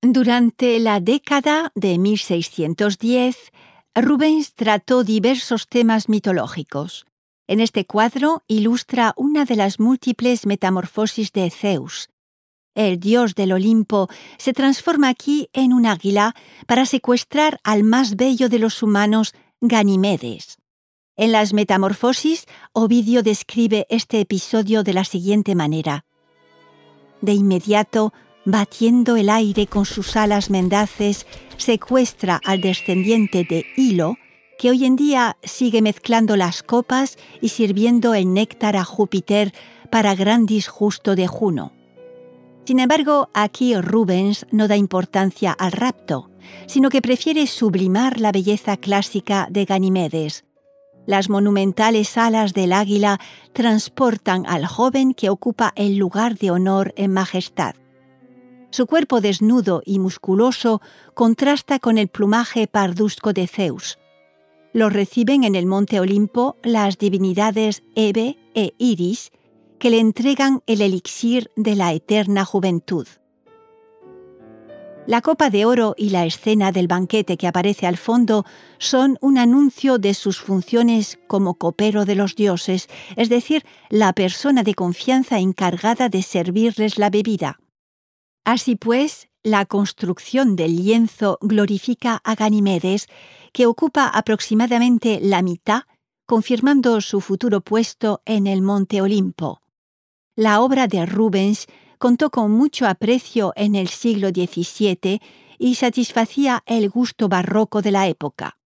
Durante la década de 1610, Rubens trató diversos temas mitológicos. En este cuadro ilustra una de las múltiples metamorfosis de Zeus. El dios del Olimpo se transforma aquí en un águila para secuestrar al más bello de los humanos, Ganimedes. En las Metamorfosis, Ovidio describe este episodio de la siguiente manera. De inmediato, batiendo el aire con sus alas mendaces, secuestra al descendiente de Hilo, que hoy en día sigue mezclando las copas y sirviendo el néctar a Júpiter para gran disgusto de Juno. Sin embargo, aquí Rubens no da importancia al rapto, sino que prefiere sublimar la belleza clásica de Ganimedes. Las monumentales alas del águila transportan al joven que ocupa el lugar de honor en majestad. Su cuerpo desnudo y musculoso contrasta con el plumaje parduzco de Zeus. Lo reciben en el monte Olimpo las divinidades Hebe e Iris, que le entregan el elixir de la eterna juventud. La copa de oro y la escena del banquete que aparece al fondo son un anuncio de sus funciones como copero de los dioses, es decir, la persona de confianza encargada de servirles la bebida. Así pues, la construcción del lienzo glorifica a Ganimedes, que ocupa aproximadamente la mitad, confirmando su futuro puesto en el monte Olimpo. La obra de Rubens contó con mucho aprecio en el siglo XVII y satisfacía el gusto barroco de la época.